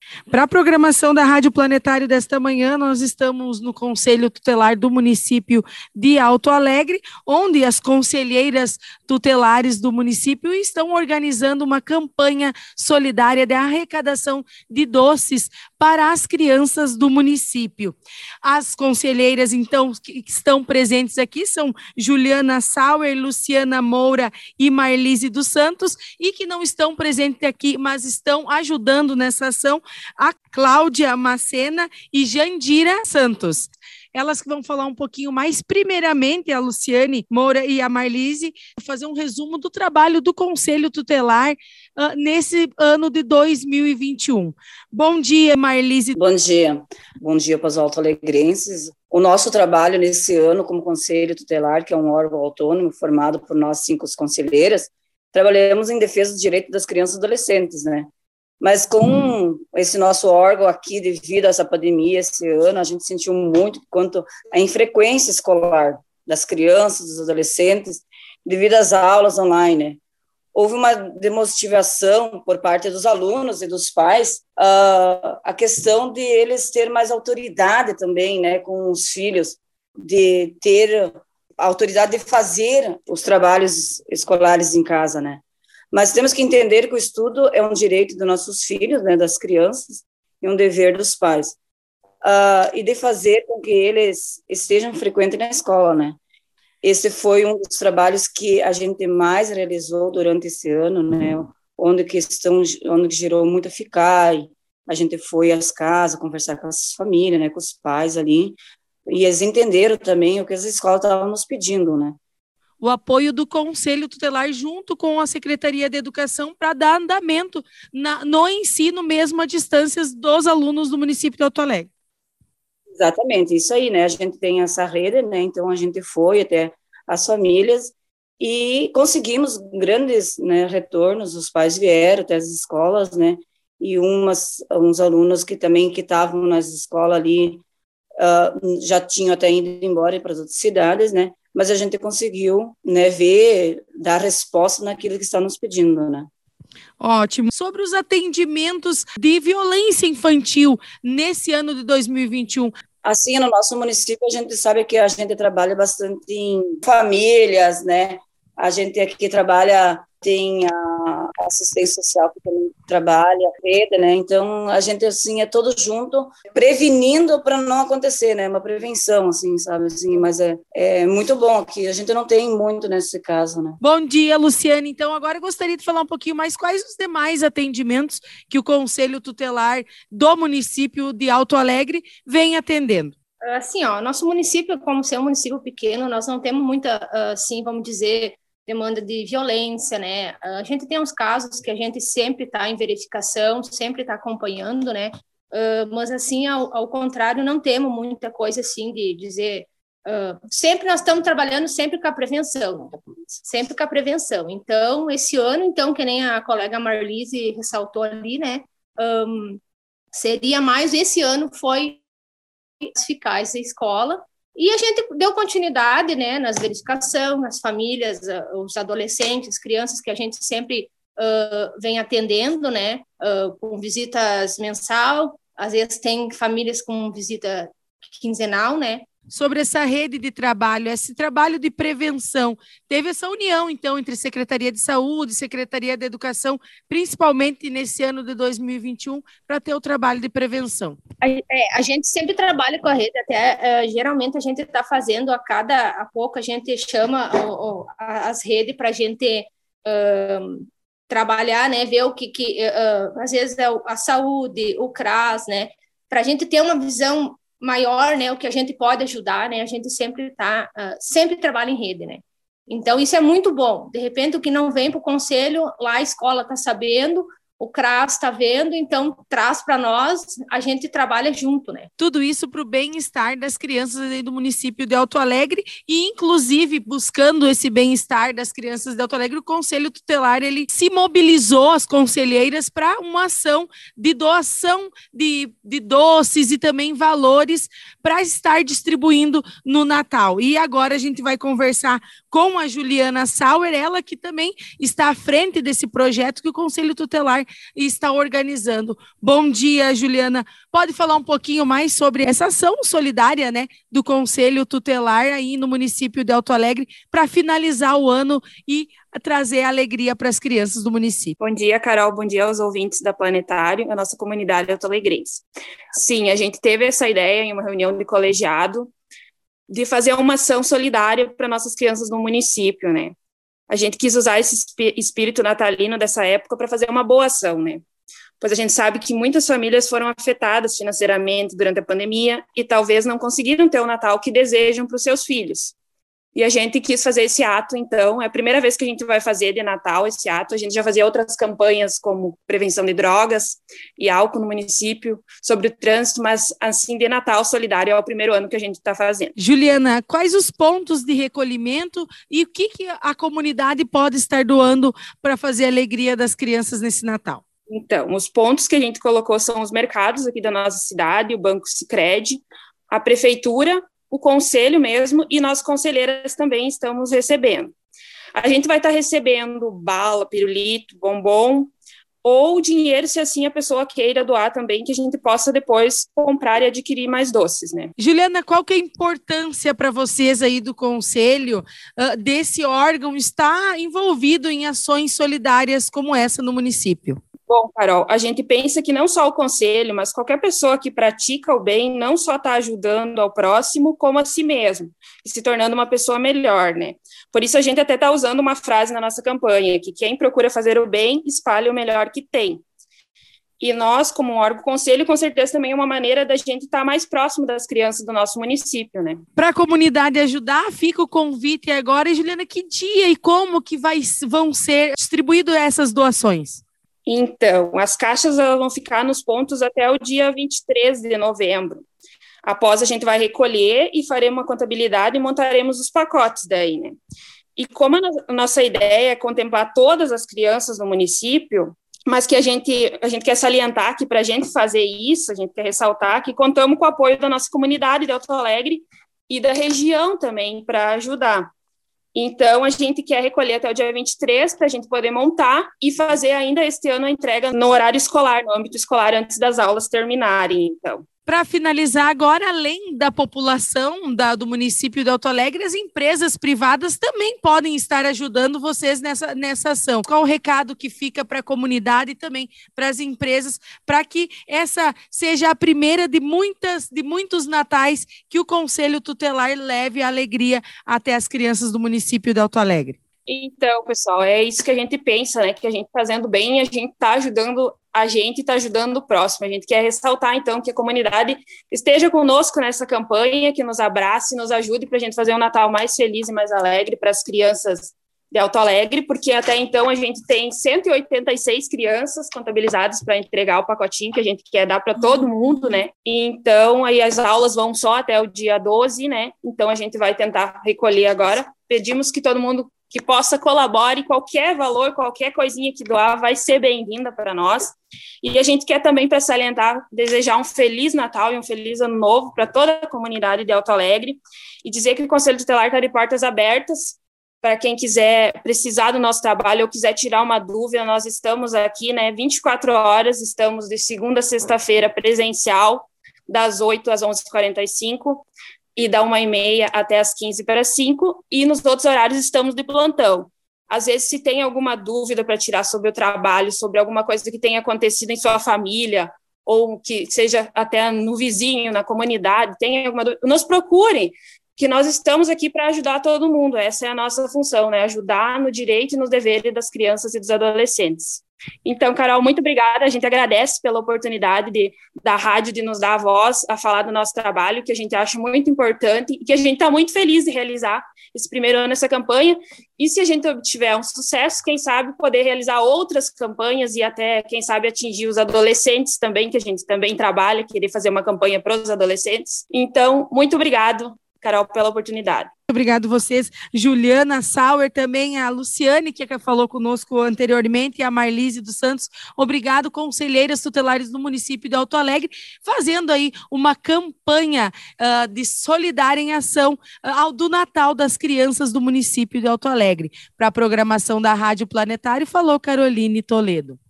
Para a programação da Rádio Planetário desta manhã, nós estamos no Conselho Tutelar do município de Alto Alegre, onde as conselheiras tutelares do município estão organizando uma campanha solidária de arrecadação de doces para as crianças do município. As conselheiras, então, que estão presentes aqui são Juliana Sauer, Luciana Moura e Marlise dos Santos, e que não estão presentes aqui, mas estão ajudando nessa ação, a Cláudia Macena e Jandira Santos. Elas que vão falar um pouquinho mais, primeiramente, a Luciane Moura e a Marlise, fazer um resumo do trabalho do Conselho Tutelar nesse ano de 2021. Bom dia, Marlise. Bom dia. Bom dia para os alto-alegrenses. O nosso trabalho nesse ano como Conselho Tutelar, que é um órgão autônomo formado por nós 5 conselheiras, trabalhamos em defesa dos direitos das crianças e adolescentes, né? Mas com esse nosso órgão aqui, devido a essa pandemia esse ano, a gente sentiu muito quanto à infrequência escolar das crianças, dos adolescentes, devido às aulas online, né? Houve uma desmotivação por parte dos alunos e dos pais, a questão de eles terem mais autoridade também, né, com os filhos, de ter a autoridade de fazer os trabalhos escolares em casa, né? Mas temos que entender que o estudo é um direito dos nossos filhos, né, das crianças, e um dever dos pais, e de fazer com que eles estejam frequentes na escola, né? Esse foi um dos trabalhos que a gente mais realizou durante esse ano, né, onde gerou muita eficácia. A gente foi às casas conversar com as famílias, né, com os pais ali, e eles entenderam também o que as escolas estavam nos pedindo, né? O apoio do Conselho Tutelar junto com a Secretaria de Educação para dar andamento no ensino mesmo à distância dos alunos do município de Alto Alegre. Exatamente, isso aí, né? A gente tem essa rede, né? Então a gente foi até as famílias e conseguimos grandes, né, retornos. Os pais vieram até as escolas, né? E uns alunos que estavam nas escolas ali já tinham até ido embora para as outras cidades, né? Mas a gente conseguiu, né, dar resposta naquilo que está nos pedindo, né? Ótimo. Sobre os atendimentos de violência infantil nesse ano de 2021. Assim, no nosso município, a gente sabe que a gente trabalha bastante em famílias, né? A gente aqui tem a assistência social que também trabalha, rede, né? Então, a gente, assim, é todo junto, prevenindo para não acontecer, né? Uma prevenção, assim, sabe? Assim, mas é muito bom que a gente não tem muito nesse caso, né? Bom dia, Luciane. Então, agora eu gostaria de falar um pouquinho mais quais os demais atendimentos que o Conselho Tutelar do município de Alto Alegre vem atendendo. Assim, nosso município, como ser um município pequeno, nós não temos muita, assim, vamos dizer, demanda de violência, né? A gente tem uns casos que a gente sempre está em verificação, sempre está acompanhando, né? Mas, assim, ao contrário, não temos muita coisa, assim, de dizer... sempre nós estamos trabalhando sempre com a prevenção, sempre com a prevenção. Então, esse ano, então, que nem a colega Marlise ressaltou ali, né? Seria mais, esse ano foi eficaz a escola, e a gente deu continuidade, né, nas verificações, nas famílias, os adolescentes, crianças que a gente sempre vem atendendo, né, com visitas mensal, às vezes tem famílias com visita quinzenal, né. Sobre essa rede de trabalho, esse trabalho de prevenção, teve essa união, então, entre Secretaria de Saúde e Secretaria de Educação, principalmente nesse ano de 2021, para ter o trabalho de prevenção. A gente sempre trabalha com a rede, até geralmente a gente está fazendo a pouco, a gente chama as redes para a gente trabalhar, né, ver o que às vezes é a saúde, o CRAS, né, para a gente ter uma visão maior, né, o que a gente pode ajudar, né, a gente sempre sempre trabalha em rede, né, então isso é muito bom. De repente o que não vem para o conselho, lá a escola está sabendo, o CRAS está vendo, então traz para nós, a gente trabalha junto, né. Tudo isso para o bem-estar das crianças do município de Alto Alegre e, inclusive, buscando esse bem-estar das crianças de Alto Alegre, o Conselho Tutelar, ele se mobilizou, as conselheiras, para uma ação de doação de doces e também valores para estar distribuindo no Natal. E agora a gente vai conversar com a Juliana Sauer, ela que também está à frente desse projeto que o Conselho Tutelar está organizando. Bom dia, Juliana. Pode falar um pouquinho mais sobre essa ação solidária, né, do Conselho Tutelar aí no município de Alto Alegre para finalizar o ano e trazer alegria para as crianças do município? Bom dia, Carol. Bom dia aos ouvintes da Planetário, a nossa comunidade alto-alegrense. Sim, a gente teve essa ideia em uma reunião de colegiado de fazer uma ação solidária para nossas crianças no município, né? A gente quis usar esse espírito natalino dessa época para fazer uma boa ação, né? Pois a gente sabe que muitas famílias foram afetadas financeiramente durante a pandemia e talvez não conseguiram ter o Natal que desejam para os seus filhos. E a gente quis fazer esse ato, então, é a primeira vez que a gente vai fazer de Natal esse ato. A gente já fazia outras campanhas como prevenção de drogas e álcool no município, sobre o trânsito, mas assim, de Natal solidário é o primeiro ano que a gente está fazendo. Juliana, quais os pontos de recolhimento e o que a comunidade pode estar doando para fazer a alegria das crianças nesse Natal? Então, os pontos que a gente colocou são os mercados aqui da nossa cidade, o Banco Sicredi, a prefeitura, o conselho mesmo, e nós conselheiras também estamos recebendo. A gente vai estar recebendo bala, pirulito, bombom, ou dinheiro, se assim a pessoa queira doar também, que a gente possa depois comprar e adquirir mais doces, né? Juliana, qual que é a importância para vocês aí do conselho desse órgão estar envolvido em ações solidárias como essa no município? Bom, Carol, a gente pensa que não só o conselho, mas qualquer pessoa que pratica o bem não só está ajudando ao próximo, como a si mesmo, e se tornando uma pessoa melhor, né? Por isso a gente até está usando uma frase na nossa campanha, que quem procura fazer o bem, espalha o melhor que tem. E nós, como um órgão conselho, com certeza também é uma maneira da gente estar mais próximo das crianças do nosso município, né? Para a comunidade ajudar, fica o convite agora. E, Juliana, que dia e como que vão ser distribuídas essas doações? Então, as caixas vão ficar nos pontos até o dia 23 de novembro. Após a gente vai recolher e faremos uma contabilidade e montaremos os pacotes daí, né? E como a nossa ideia é contemplar todas as crianças no município, mas que a gente quer salientar que para a gente fazer isso, a gente quer ressaltar que contamos com o apoio da nossa comunidade de Alto Alegre e da região também para ajudar. Então, a gente quer recolher até o dia 23 para a gente poder montar e fazer ainda este ano a entrega no horário escolar, no âmbito escolar, antes das aulas terminarem, então. Para finalizar agora, além da população do município de Alto Alegre, as empresas privadas também podem estar ajudando vocês nessa ação. Qual o recado que fica para a comunidade e também para as empresas, para que essa seja a primeira de muitos natais que o Conselho Tutelar leve a alegria até as crianças do município de Alto Alegre? Então, pessoal, é isso que a gente pensa, né? Que a gente fazendo bem, a gente está ajudando a gente, está ajudando o próximo. A gente quer ressaltar, então, que a comunidade esteja conosco nessa campanha, que nos abrace, nos ajude para a gente fazer um Natal mais feliz e mais alegre para as crianças de Alto Alegre, porque até então a gente tem 186 crianças contabilizadas para entregar o pacotinho que a gente quer dar para todo mundo, né? E então, aí as aulas vão só até o dia 12, né? Então, a gente vai tentar recolher agora. Pedimos que todo mundo que possa colabore, qualquer valor, qualquer coisinha que doar vai ser bem-vinda para nós. E a gente quer também, para salientar, desejar um Feliz Natal e um Feliz Ano Novo para toda a comunidade de Alto Alegre e dizer que o Conselho Tutelar está de portas abertas para quem quiser precisar do nosso trabalho ou quiser tirar uma dúvida. Nós estamos aqui, né, 24 horas, estamos de segunda a sexta-feira presencial, das 8 às 11h45, e da 1h30 até as 15h45, e nos outros horários estamos de plantão. Às vezes, se tem alguma dúvida para tirar sobre o trabalho, sobre alguma coisa que tenha acontecido em sua família, ou que seja até no vizinho, na comunidade, tem alguma dúvida, nos procurem, que nós estamos aqui para ajudar todo mundo. Essa é a nossa função, né? Ajudar no direito e nos deveres das crianças e dos adolescentes. Então, Carol, muito obrigada. A gente agradece pela oportunidade da rádio de nos dar a voz a falar do nosso trabalho, que a gente acha muito importante e que a gente está muito feliz de realizar esse primeiro ano essa campanha. E se a gente obtiver um sucesso, quem sabe poder realizar outras campanhas e até, quem sabe, atingir os adolescentes também, que a gente também trabalha, querer fazer uma campanha para os adolescentes. Então, muito obrigado, Carol, pela oportunidade. Obrigado vocês, Juliana Sauer, também a Luciane, que falou conosco anteriormente, e a Marlise dos Santos. Obrigado, conselheiras tutelares do município de Alto Alegre, fazendo aí uma campanha de solidária em ação do Natal das crianças do município de Alto Alegre. Para a programação da Rádio Planetário, falou Caroline Toledo.